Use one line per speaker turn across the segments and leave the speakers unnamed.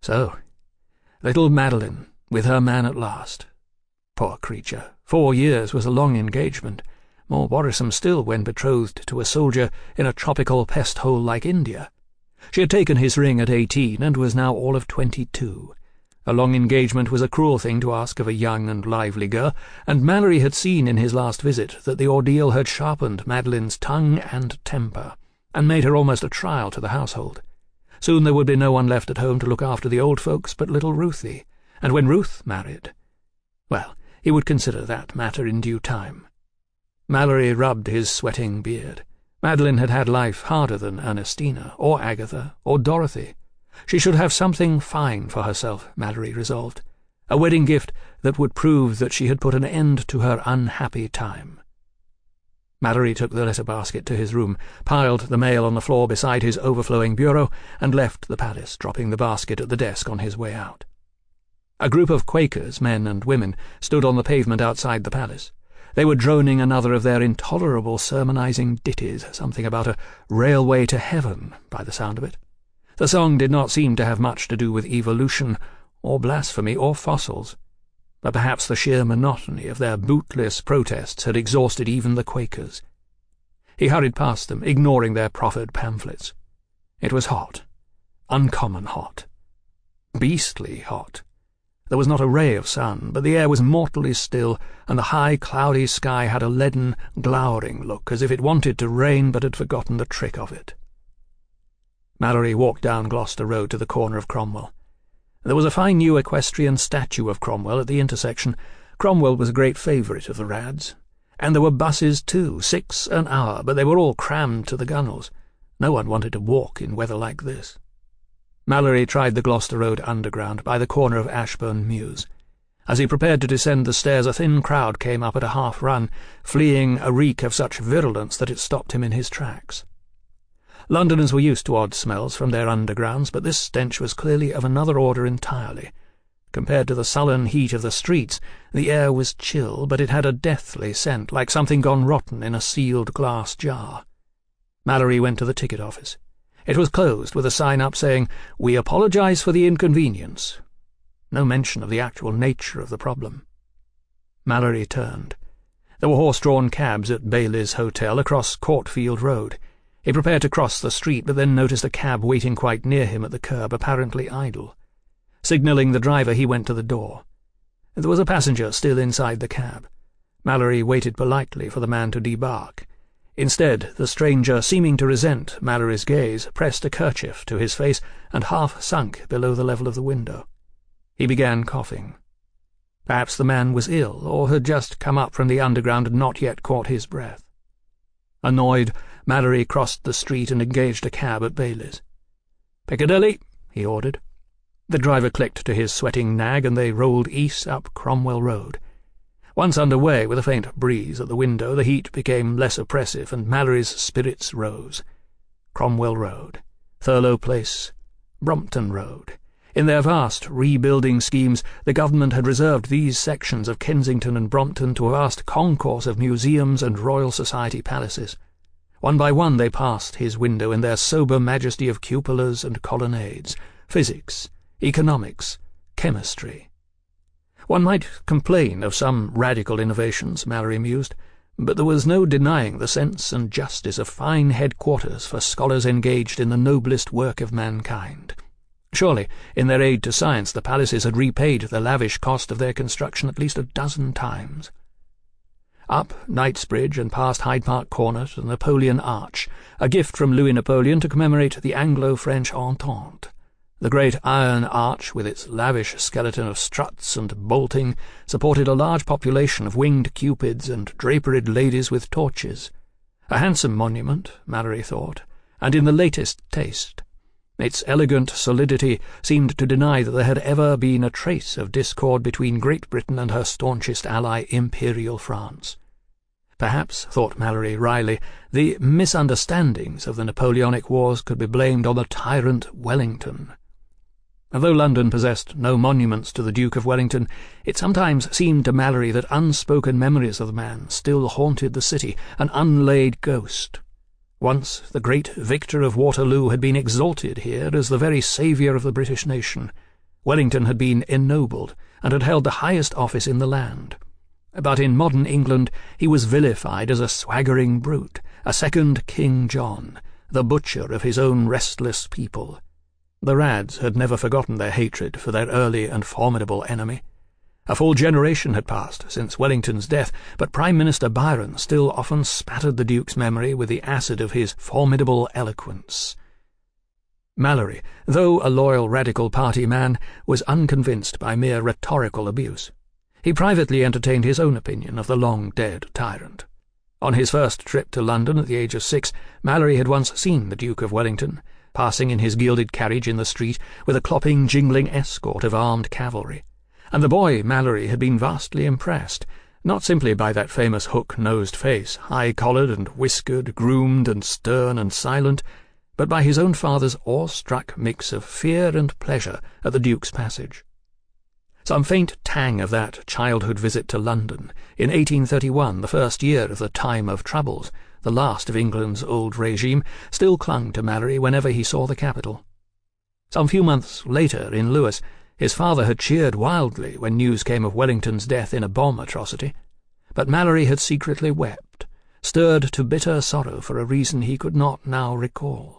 So, little Madeline, with her man at last. Poor creature, 4 years was a long engagement, more worrisome still when betrothed to a soldier in a tropical pest-hole like India. She had taken his ring at 18 and was now all of 22. A long engagement was a cruel thing to ask of a young and lively girl, and Mallory had seen in his last visit that the ordeal had sharpened Madeline's tongue and temper, and made her almost a trial to the household. Soon there would be no one left at home to look after the old folks but little Ruthie, and when Ruth married, well, he would consider that matter in due time. Mallory rubbed his sweating beard. Madeline had had life harder than Ernestina, or Agatha, or Dorothy. She should have something fine for herself, Mallory resolved, a wedding gift that would prove that she had put an end to her unhappy time. Mallory took the letter basket to his room, piled the mail on the floor beside his overflowing bureau, and left the palace, dropping the basket at the desk on his way out. A group of Quakers, men and women, stood on the pavement outside the palace. They were droning another of their intolerable sermonizing ditties, something about a railway to heaven, by the sound of it. The song did not seem to have much to do with evolution, or blasphemy, or fossils, but perhaps the sheer monotony of their bootless protests had exhausted even the Quakers. He hurried past them, ignoring their proffered pamphlets. It was hot, uncommon hot, beastly hot. There was not a ray of sun, but the air was mortally still, and the high, cloudy sky had a leaden, glowering look, as if it wanted to rain but had forgotten the trick of it. Mallory walked down Gloucester Road to the corner of Cromwell. There was a fine new equestrian statue of Cromwell at the intersection. Cromwell was a great favourite of the Rads. And there were buses too, 6 an hour, but they were all crammed to the gunwales. No one wanted to walk in weather like this. Mallory tried the Gloucester Road Underground by the corner of Ashbourne Mews. As he prepared to descend the stairs, a thin crowd came up at a half-run, fleeing a reek of such virulence that it stopped him in his tracks. Londoners were used to odd smells from their undergrounds, but this stench was clearly of another order entirely. Compared to the sullen heat of the streets, the air was chill, but it had a deathly scent, like something gone rotten in a sealed glass jar. Mallory went to the ticket office. It was closed, with a sign up saying, "We apologize for the inconvenience." No mention of the actual nature of the problem. Mallory turned. There were horse-drawn cabs at Bailey's Hotel across Courtfield Road. He prepared to cross the street, but then noticed a cab waiting quite near him at the curb, apparently idle. Signalling the driver, he went to the door. There was a passenger still inside the cab. Mallory waited politely for the man to debark. Instead, the stranger, seeming to resent Mallory's gaze, pressed a kerchief to his face and half sunk below the level of the window. He began coughing. Perhaps the man was ill, or had just come up from the underground and not yet caught his breath. Annoyed, Mallory crossed the street and engaged a cab at Bailey's. "Piccadilly," he ordered. The driver clicked to his sweating nag, and they rolled east up Cromwell Road. Once under way, with a faint breeze at the window, the heat became less oppressive, and Mallory's spirits rose. Cromwell Road, Thurlow Place, Brompton Road. In their vast rebuilding schemes, the government had reserved these sections of Kensington and Brompton to a vast concourse of museums and Royal Society palaces. One by one they passed his window in their sober majesty of cupolas and colonnades, physics, economics, chemistry. One might complain of some radical innovations, Mallory mused, but there was no denying the sense and justice of fine headquarters for scholars engaged in the noblest work of mankind. Surely, in their aid to science, the palaces had repaid the lavish cost of their construction at least 12 times. Up Knightsbridge and past Hyde Park Corner to the Napoleon Arch, a gift from Louis Napoleon to commemorate the Anglo-French Entente. The great iron arch, with its lavish skeleton of struts and bolting, supported a large population of winged cupids and draperied ladies with torches. A handsome monument, Mallory thought, and in the latest taste. Its elegant solidity seemed to deny that there had ever been a trace of discord between Great Britain and her staunchest ally, Imperial France. Perhaps, thought Mallory wryly, the misunderstandings of the Napoleonic Wars could be blamed on the tyrant Wellington. Although London possessed no monuments to the Duke of Wellington, it sometimes seemed to Mallory that unspoken memories of the man still haunted the city, an unlaid ghost. Once the great victor of Waterloo had been exalted here as the very saviour of the British nation. Wellington had been ennobled and had held the highest office in the land. But in modern England he was vilified as a swaggering brute, a second King John, the butcher of his own restless people. The Rads had never forgotten their hatred for their early and formidable enemy. A full generation had passed since Wellington's death, but Prime Minister Byron still often spattered the Duke's memory with the acid of his formidable eloquence. Mallory, though a loyal Radical Party man, was unconvinced by mere rhetorical abuse. He privately entertained his own opinion of the long-dead tyrant. On his first trip to London at the age of 6, Mallory had once seen the Duke of Wellington, passing in his gilded carriage in the street with a clopping, jingling escort of armed cavalry, and the boy Mallory had been vastly impressed, not simply by that famous hook-nosed face, high-collared and whiskered, groomed and stern and silent, but by his own father's awe-struck mix of fear and pleasure at the Duke's passage. Some faint tang of that childhood visit to London, in 1831, the first year of the Time of Troubles, the last of England's old regime, still clung to Mallory whenever he saw the capital. Some few months later, in Lewes, his father had cheered wildly when news came of Wellington's death in a bomb atrocity, but Mallory had secretly wept, stirred to bitter sorrow for a reason he could not now recall.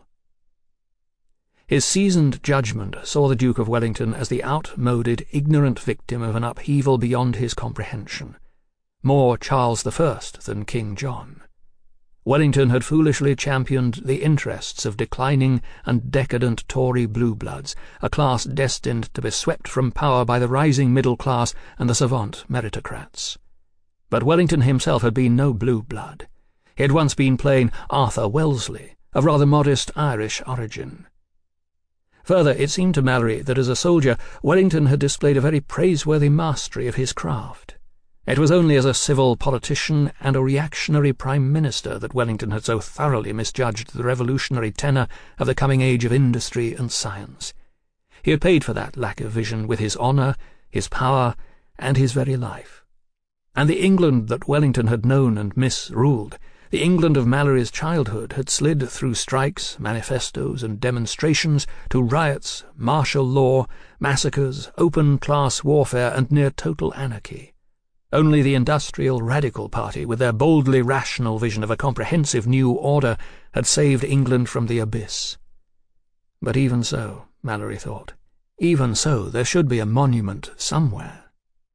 His seasoned judgment saw the Duke of Wellington as the outmoded, ignorant victim of an upheaval beyond his comprehension, more Charles I than King John. Wellington had foolishly championed the interests of declining and decadent Tory blue-bloods, a class destined to be swept from power by the rising middle class and the savant meritocrats. But Wellington himself had been no blue-blood. He had once been plain Arthur Wellesley, of rather modest Irish origin. Further, it seemed to Mallory that as a soldier Wellington had displayed a very praiseworthy mastery of his craft. It was only as a civil politician and a reactionary Prime Minister that Wellington had so thoroughly misjudged the revolutionary tenor of the coming age of industry and science. He had paid for that lack of vision with his honour, his power, and his very life. And the England that Wellington had known and misruled, the England of Mallory's childhood, had slid through strikes, manifestos, and demonstrations to riots, martial law, massacres, open class warfare, and near total anarchy. Only the industrial Radical Party, with their boldly rational vision of a comprehensive new order, had saved England from the abyss. But even so, Mallory thought, even so there should be a monument somewhere.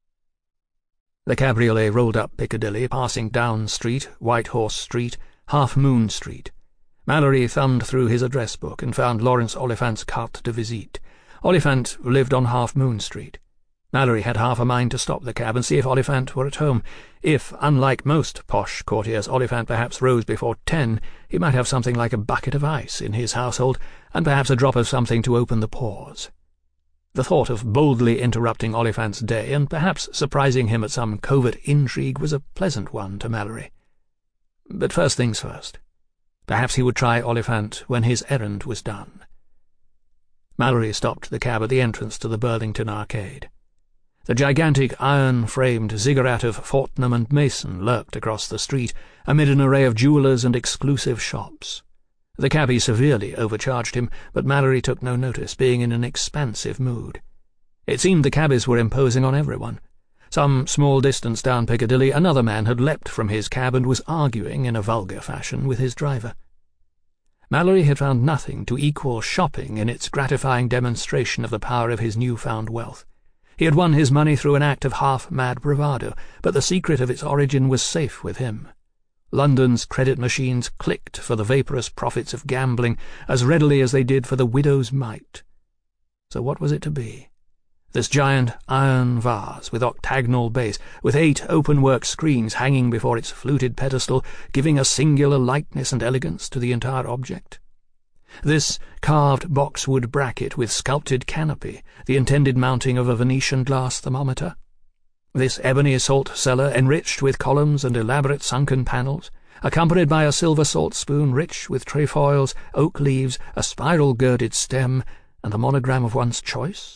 The cabriolet rolled up Piccadilly, passing Down Street, White Horse Street, Half Moon Street. Mallory thumbed through his address book and found Laurence Oliphant's carte de visite. Oliphant lived on Half Moon Street. Mallory had half a mind to stop the cab and see if Oliphant were at home. If, unlike most posh courtiers, Oliphant perhaps rose before 10, he might have something like a bucket of ice in his household, and perhaps a drop of something to open the pores. The thought of boldly interrupting Oliphant's day, and perhaps surprising him at some covert intrigue, was a pleasant one to Mallory. But first things first. Perhaps he would try Oliphant when his errand was done. Mallory stopped the cab at the entrance to the Burlington Arcade. The gigantic iron-framed ziggurat of Fortnum and Mason lurked across the street, amid an array of jewellers and exclusive shops. The cabby severely overcharged him, but Mallory took no notice, being in an expansive mood. It seemed the cabbies were imposing on everyone. Some small distance down Piccadilly, another man had leapt from his cab and was arguing in a vulgar fashion with his driver. Mallory had found nothing to equal shopping in its gratifying demonstration of the power of his new-found wealth. He had won his money through an act of half-mad bravado, but the secret of its origin was safe with him. London's credit machines clicked for the vaporous profits of gambling as readily as they did for the widow's mite. So what was it to be? This giant iron vase with octagonal base, with 8 open-work screens hanging before its fluted pedestal, giving a singular lightness and elegance to the entire object? This carved boxwood bracket with sculpted canopy, the intended mounting of a Venetian glass thermometer? This ebony salt cellar enriched with columns and elaborate sunken panels, accompanied by a silver salt spoon rich with trefoils, oak leaves, a spiral-girded stem, and the monogram of one's choice?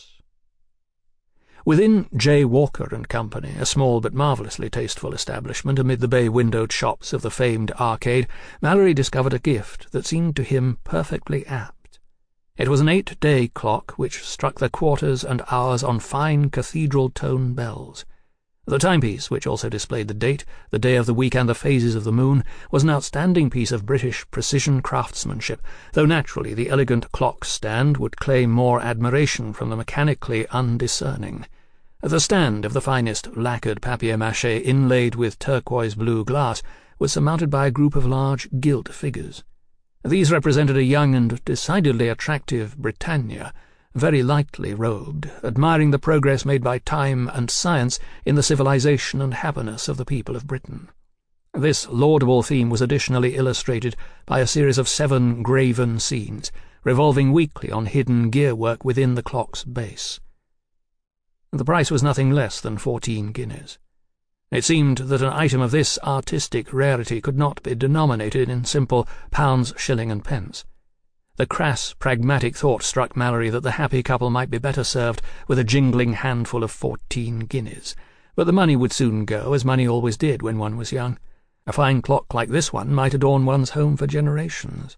Within J. Walker and Company, a small but marvellously tasteful establishment amid the bay-windowed shops of the famed arcade, Mallory discovered a gift that seemed to him perfectly apt. It was an 8-day clock which struck the quarters and hours on fine cathedral-tone bells. The timepiece, which also displayed the date, the day of the week, and the phases of the moon, was an outstanding piece of British precision craftsmanship, though naturally the elegant clock-stand would claim more admiration from the mechanically undiscerning. The stand, of the finest lacquered papier-mâché inlaid with turquoise-blue glass, was surmounted by a group of large gilt figures. These represented a young and decidedly attractive Britannia, very lightly robed, admiring the progress made by time and science in the civilization and happiness of the people of Britain. This laudable theme was additionally illustrated by a series of 7 graven scenes, revolving weekly on hidden gear-work within the clock's base. The price was nothing less than 14 guineas. It seemed that an item of this artistic rarity could not be denominated in simple pounds, shilling, and pence. The crass, pragmatic thought struck Mallory that the happy couple might be better served with a jingling handful of 14 guineas, but the money would soon go, as money always did when one was young. A fine clock like this one might adorn one's home for generations.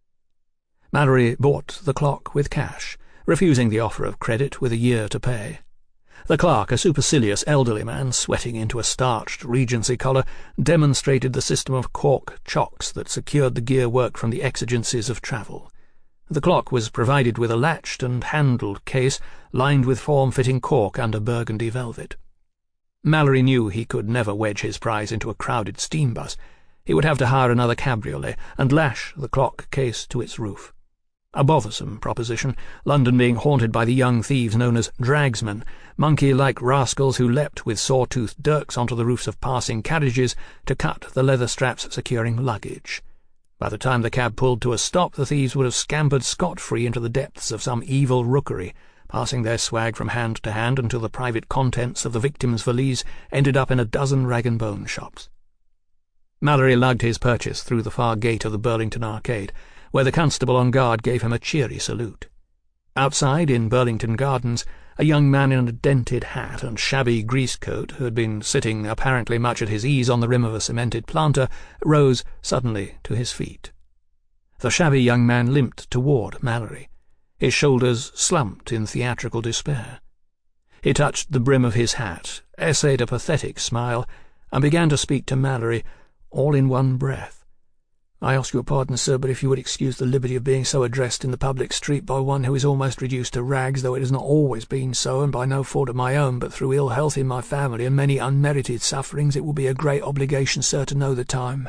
Mallory bought the clock with cash, refusing the offer of credit with a year to pay. The clerk, a supercilious elderly man sweating into a starched Regency collar, demonstrated the system of cork chocks that secured the gear-work from the exigencies of travel. The clock was provided with a latched and handled case lined with form-fitting cork under burgundy velvet. Mallory knew he could never wedge his prize into a crowded steam bus. He would have to hire another cabriolet and lash the clock case to its roof. A bothersome proposition, London being haunted by the young thieves known as dragsmen, monkey-like rascals who leapt with saw-toothed dirks onto the roofs of passing carriages to cut the leather straps securing luggage. By the time the cab pulled to a stop, the thieves would have scampered scot-free into the depths of some evil rookery, passing their swag from hand to hand until the private contents of the victim's valise ended up in a dozen rag-and-bone shops. Mallory lugged his purchase through the far gate of the Burlington Arcade, where the constable on guard gave him a cheery salute. Outside, in Burlington Gardens, a young man in a dented hat and shabby greasecoat, who had been sitting apparently much at his ease on the rim of a cemented planter, rose suddenly to his feet. The shabby young man limped toward Mallory. His shoulders slumped in theatrical despair. He touched the brim of his hat, essayed a pathetic smile, and began to speak to Mallory, all in one breath. "I ask your pardon, sir, but if you would excuse the liberty of being so addressed in the public street by one who is almost reduced to rags, though it has not always been so, and by no fault of my own, but through ill health in my family and many unmerited sufferings, it will be a great obligation, sir, to know the time."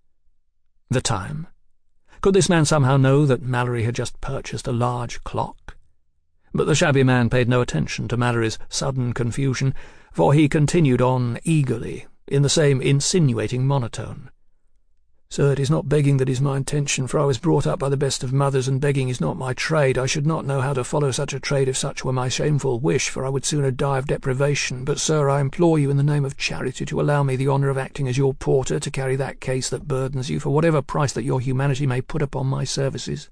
The time? Could this man somehow know that Mallory had just purchased a large clock? But the shabby man paid no attention to Mallory's sudden confusion, for he continued on eagerly, in the same insinuating monotone. "Sir, it is not begging that is my intention, for I was brought up by the best of mothers, and begging is not my trade. I should not know how to follow such a trade if such were my shameful wish, for I would sooner die of deprivation. But, sir, I implore you in the name of charity to allow me the honour of acting as your porter to carry that case that burdens you, for whatever price that your humanity may put upon my services."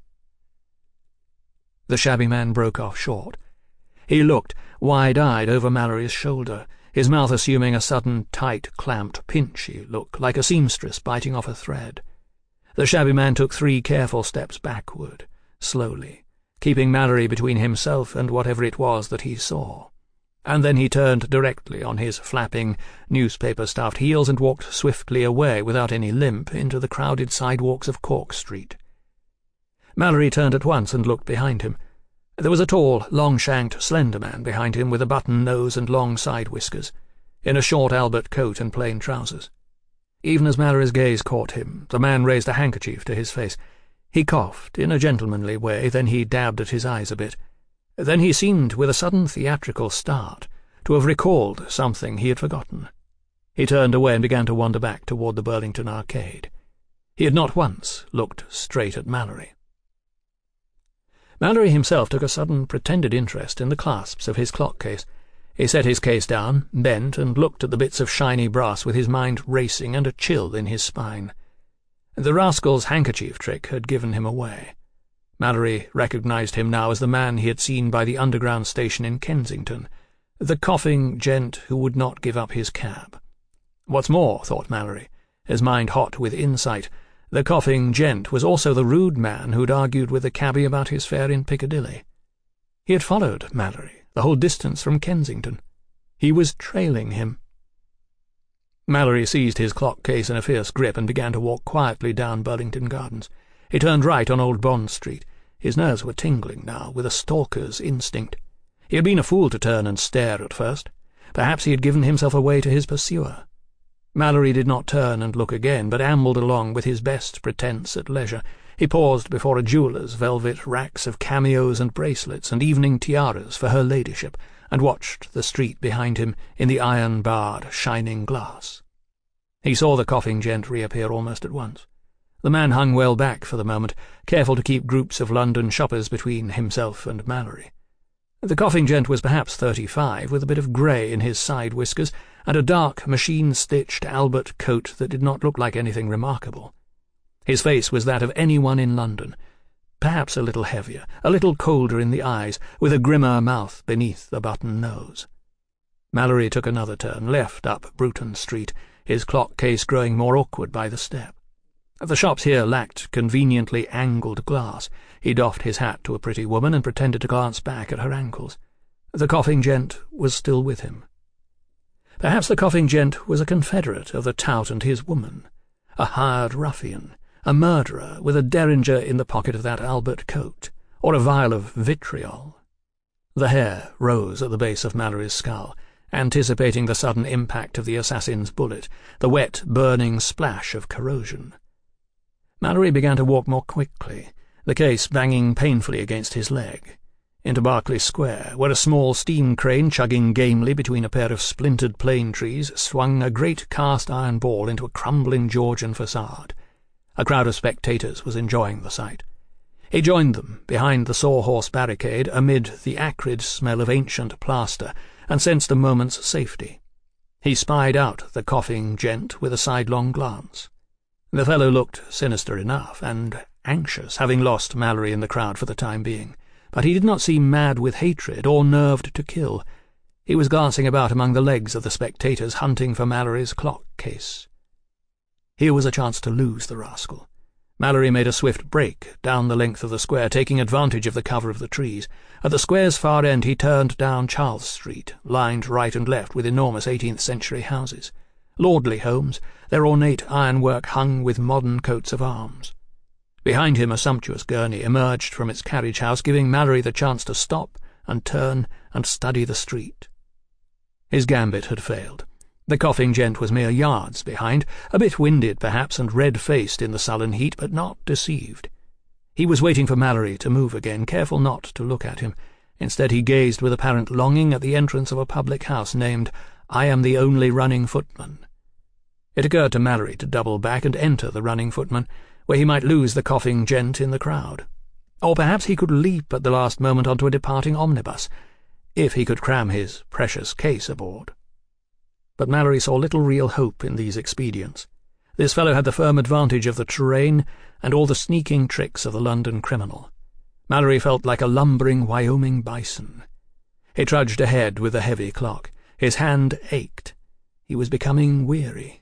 The shabby man broke off short. He looked wide-eyed over Mallory's shoulder, his mouth assuming a sudden tight, clamped, pinchy look, like a seamstress biting off a thread. The shabby man took 3 careful steps backward, slowly, keeping Mallory between himself and whatever it was that he saw. And then he turned directly on his flapping, newspaper-stuffed heels and walked swiftly away without any limp into the crowded sidewalks of Cork Street. Mallory turned at once and looked behind him. There was a tall, long-shanked, slender man behind him with a button nose and long side whiskers, in a short Albert coat and plain trousers. Even as Mallory's gaze caught him, the man raised a handkerchief to his face. He coughed in a gentlemanly way, then he dabbed at his eyes a bit. Then he seemed, with a sudden theatrical start, to have recalled something he had forgotten. He turned away and began to wander back toward the Burlington Arcade. He had not once looked straight at Mallory. Mallory himself took a sudden pretended interest in the clasps of his clock-case. He set his case down, bent, and looked at the bits of shiny brass with his mind racing and a chill in his spine. The rascal's handkerchief trick had given him away. Mallory recognized him now as the man he had seen by the underground station in Kensington, the coughing gent who would not give up his cab. What's more, thought Mallory, his mind hot with insight, The coughing gent was also the rude man who'd argued with the cabby about his fare in Piccadilly. He had followed Mallory the whole distance from Kensington. He was trailing him. Mallory seized his clock case in a fierce grip and began to walk quietly down Burlington Gardens. He turned right on Old Bond Street. His nerves were tingling now with a stalker's instinct. He had been a fool to turn and stare at first. Perhaps he had given himself away to his pursuer. Mallory did not turn and look again, but ambled along with his best pretence at leisure. He paused before a jeweller's velvet racks of cameos and bracelets and evening tiaras for her ladyship, and watched the street behind him in the iron-barred, shining glass. He saw the coughing gent reappear almost at once. The man hung well back for the moment, careful to keep groups of London shoppers between himself and Mallory. The coughing gent was perhaps 35, with a bit of grey in his side whiskers, and a dark, machine-stitched Albert coat that did not look like anything remarkable. His face was that of anyone in London, perhaps a little heavier, a little colder in the eyes, with a grimmer mouth beneath the button nose. Mallory took another turn, left up Bruton Street, his clock case growing more awkward by the step. The shops here lacked conveniently angled glass. He doffed his hat to a pretty woman and pretended to glance back at her ankles. The coughing gent was still with him. Perhaps the coughing gent was a confederate of the tout and his woman, a hired ruffian, a murderer with a derringer in the pocket of that Albert coat, or a vial of vitriol. The hair rose at the base of Mallory's skull, anticipating the sudden impact of the assassin's bullet, the wet, burning splash of corrosion. Mallory began to walk more quickly, the case banging painfully against his leg, into Berkeley Square, where a small steam crane chugging gamely between a pair of splintered plane trees swung a great cast-iron ball into a crumbling Georgian facade. A crowd of spectators was enjoying the sight. He joined them behind the sawhorse barricade amid the acrid smell of ancient plaster and sensed a moment's safety. He spied out the coughing gent with a sidelong glance. The fellow looked sinister enough, and anxious, having lost Mallory in the crowd for the time being, but he did not seem mad with hatred or nerved to kill. He was glancing about among the legs of the spectators, hunting for Mallory's clock case. Here was a chance to lose the rascal. Mallory made a swift break down the length of the square, taking advantage of the cover of the trees. At the square's far end he turned down Charles Street, lined right and left with enormous 18th-century houses. Lordly homes, their ornate ironwork hung with modern coats of arms. Behind him a sumptuous gurney emerged from its carriage-house, giving Mallory the chance to stop and turn and study the street. His gambit had failed. The coughing gent was mere yards behind, a bit winded perhaps and red-faced in the sullen heat, but not deceived. He was waiting for Mallory to move again, careful not to look at him. Instead he gazed with apparent longing at the entrance of a public house named I Am the Only Running Footman. It occurred to Mallory to double back and enter the running footman, where he might lose the coughing gent in the crowd. Or perhaps he could leap at the last moment onto a departing omnibus, if he could cram his precious case aboard. But Mallory saw little real hope in these expedients. This fellow had the firm advantage of the terrain and all the sneaking tricks of the London criminal. Mallory felt like a lumbering Wyoming bison. He trudged ahead with the heavy clock. His hand ached. He was becoming weary.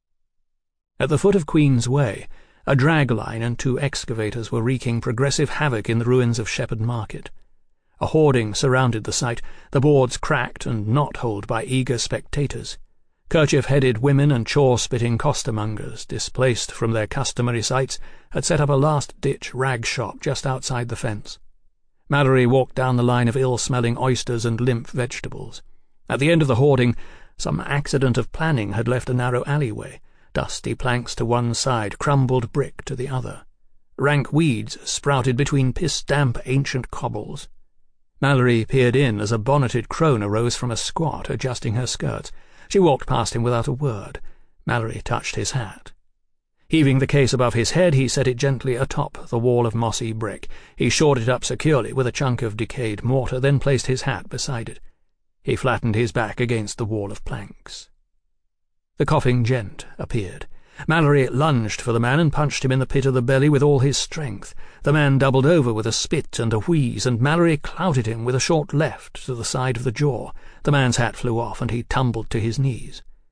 At the foot of Queen's Way, a drag line and 2 excavators were wreaking progressive havoc in the ruins of Shepherd Market. A hoarding surrounded the site, the boards cracked and knot-holed by eager spectators. Kerchief-headed women and chaw-spitting costermongers, displaced from their customary sites, had set up a last-ditch rag shop just outside the fence. Mallory walked down the line of ill-smelling oysters and limp vegetables. At the end of the hoarding, some accident of planning had left a narrow alleyway, dusty planks to one side, crumbled brick to the other. Rank weeds sprouted between piss-damp ancient cobbles. Mallory peered in as a bonneted crone arose from a squat, adjusting her skirts. She walked past him without a word. Mallory touched his hat. Heaving the case above his head, he set it gently atop the wall of mossy brick. He shored it up securely with a chunk of decayed mortar, then placed his hat beside it. He flattened his back against the wall of planks. The coughing gent appeared. Mallory lunged for the man and punched him in the pit of the belly with all his strength. The man doubled over with a spit and a wheeze, and Mallory clouted him with a short left to the side of the jaw. The man's hat flew off, and he tumbled to his knees.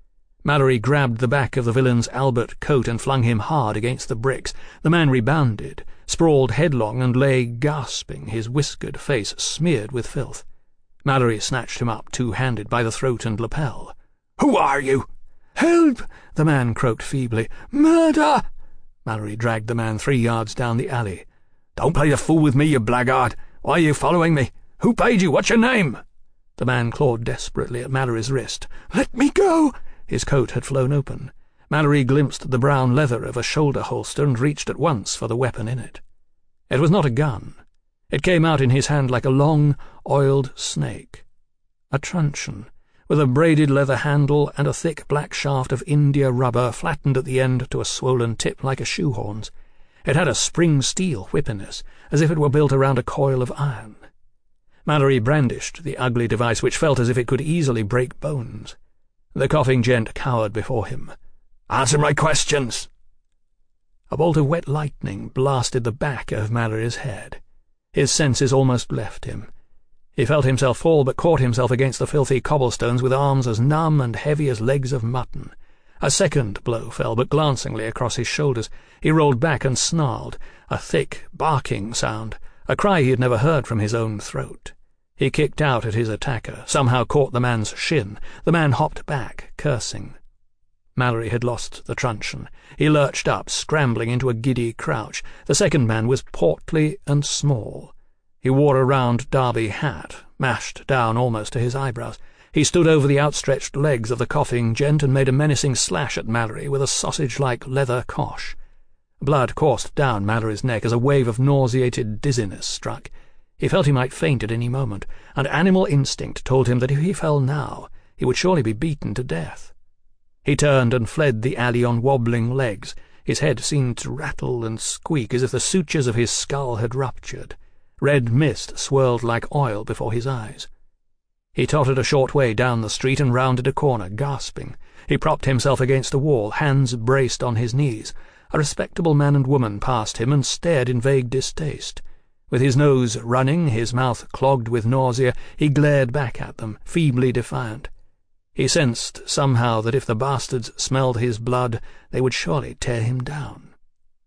Mallory grabbed the back of the villain's Albert coat and flung him hard against the bricks. The man rebounded, sprawled headlong, and lay gasping, his whiskered face smeared with filth. Mallory snatched him up, two-handed, by the throat and lapel. "Who are you?" "Help!" the man croaked feebly. "Murder!" Mallory dragged the man 3 yards down the alley. "Don't play the fool with me, you blackguard! Why are you following me? Who paid you? What's your name?" The man clawed desperately at Mallory's wrist. "Let me go!" His coat had flown open. Mallory glimpsed the brown leather of a shoulder holster and reached at once for the weapon in it. It was not a gun. It came out in his hand like a long, oiled snake. A truncheon, with a braided leather handle and a thick black shaft of India rubber flattened at the end to a swollen tip like a shoehorn's. It had a spring steel whippiness, as if it were built around a coil of iron. Mallory brandished the ugly device, which felt as if it could easily break bones. The coughing gent cowered before him. "Answer my questions!" A bolt of wet lightning blasted the back of Mallory's head. His senses almost left him. He felt himself fall, but caught himself against the filthy cobblestones with arms as numb and heavy as legs of mutton. A second blow fell, but glancingly, across his shoulders. He rolled back and snarled, a thick, barking sound, a cry he had never heard from his own throat. He kicked out at his attacker, somehow caught the man's shin. The man hopped back, cursing. Mallory had lost the truncheon. He lurched up, scrambling into a giddy crouch. The second man was portly and small. He wore a round derby hat, mashed down almost to his eyebrows. He stood over the outstretched legs of the coughing gent and made a menacing slash at Mallory with a sausage-like leather cosh. Blood coursed down Mallory's neck as a wave of nauseated dizziness struck. He felt he might faint at any moment, and animal instinct told him that if he fell now, he would surely be beaten to death. He turned and fled the alley on wobbling legs. His head seemed to rattle and squeak as if the sutures of his skull had ruptured. Red mist swirled like oil before his eyes. He tottered a short way down the street and rounded a corner, gasping. He propped himself against a wall, hands braced on his knees. A respectable man and woman passed him and stared in vague distaste. With his nose running, his mouth clogged with nausea, he glared back at them, feebly defiant. He sensed somehow that if the bastards smelled his blood, they would surely tear him down.